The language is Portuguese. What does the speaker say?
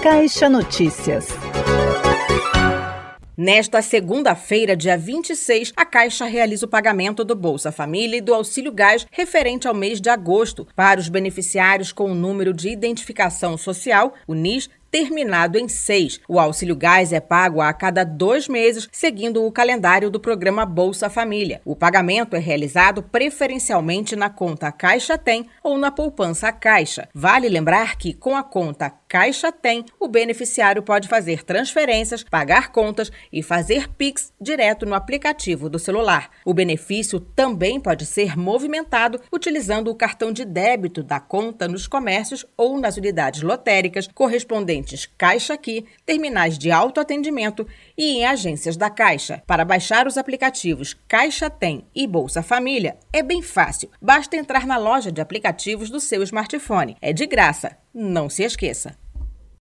Caixa Notícias. Nesta segunda-feira, dia 26, a Caixa realiza o pagamento do Bolsa Família e do Auxílio Gás referente ao mês de agosto para os beneficiários com o número de identificação social, o NIS, terminado em 6. O Auxílio Gás é pago a cada 2 meses, seguindo o calendário do programa Bolsa Família. O pagamento é realizado preferencialmente na conta Caixa Tem ou na poupança Caixa. Vale lembrar que, com a conta Caixa Tem, o beneficiário pode fazer transferências, pagar contas e fazer Pix direto no aplicativo do celular. O benefício também pode ser movimentado utilizando o cartão de débito da conta nos comércios ou nas unidades lotéricas correspondentes Caixa Aqui, terminais de autoatendimento e em agências da Caixa. Para baixar os aplicativos Caixa Tem e Bolsa Família é bem fácil. Basta entrar na loja de aplicativos do seu smartphone. É de graça. Não se esqueça.